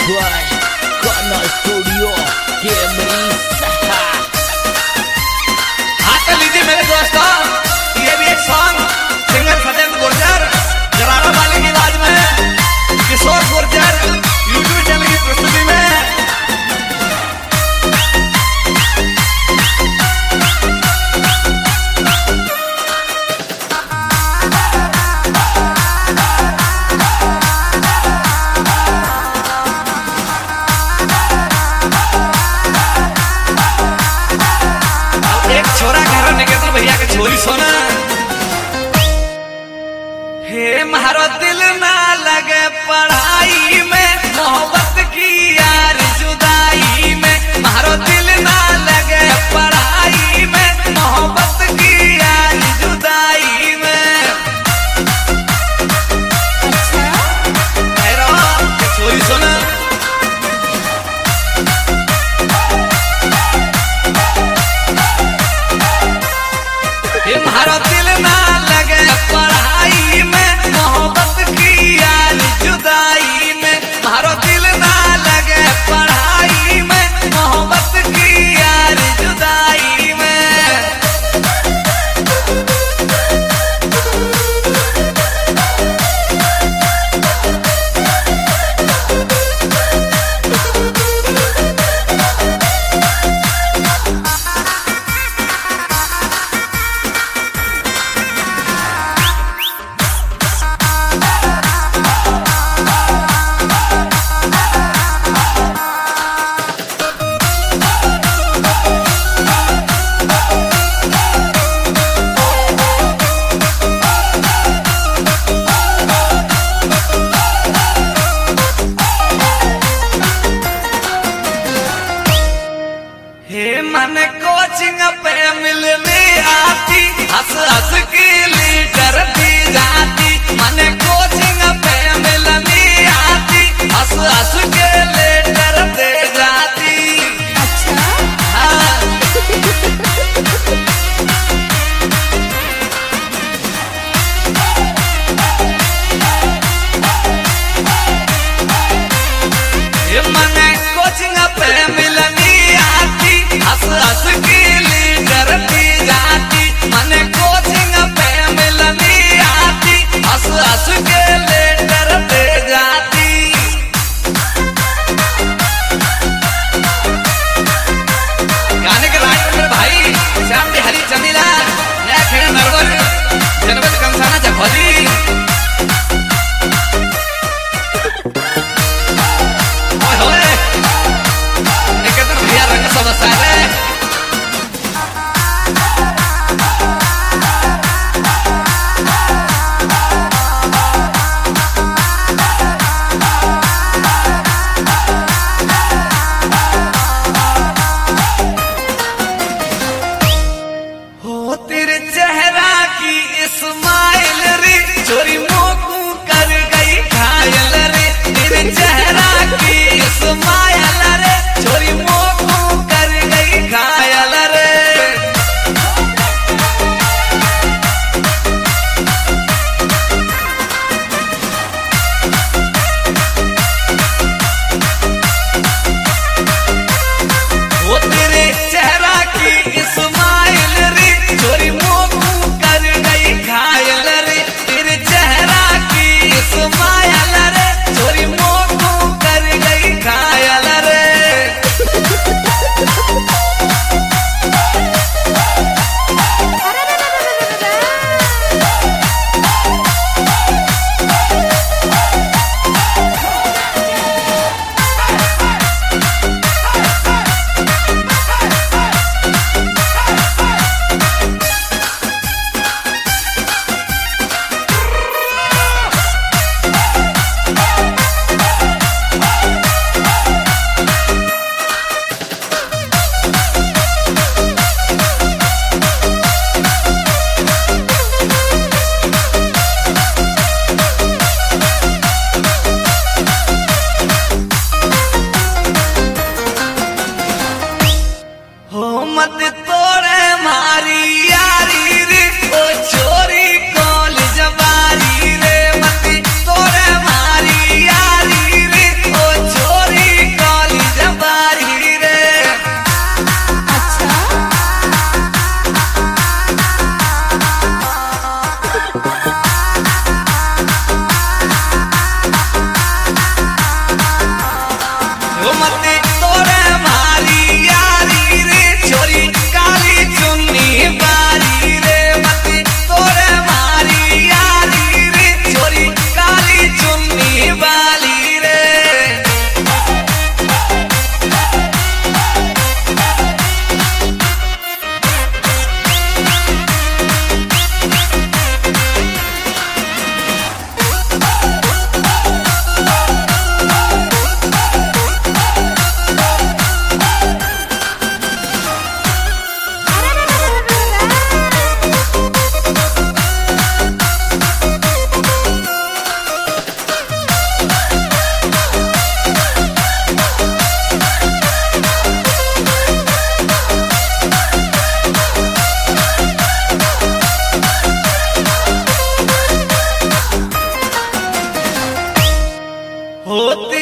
by Kana Studio Kemerisa। हाथ लीजिए मेरे दोस्तों, ये भी एक सॉन्ग सिंगर सत्येंद्र गुर्जर जरारा वाले की आवाज में किशोर गुर्जर यूट्यूब चैनल की प्रस्तुति में। एक छोरा घर निकेतन भैया के छोरी सोना। हे मारो दिल ना लगे पढ़ाई में, मोहब्बत की यार जुदाई में। मारो दिल ना लगे पढ़ाई में, मोहब्बत की यार जुदाई में। मेरा छोरी सोना। ये मारो दिल ना लगे पढ़ाई में, मोहब्बत की यार जुदाई में। मारो दिल ना लगे पढ़ाई में, मोहब्बत की यार जुदाई में। हे मन कोचिंग पे मिलने आती, हंस हंस के लीटर दी जाती। मन कोचिंग पे मिलने आती, हंस हंस के लीटर दे जाती। अच्छा हाँ। ये मन कोचिंग पे मिलने आती, हंस हंस के लीटर दी जाती। मन कोचिंग होते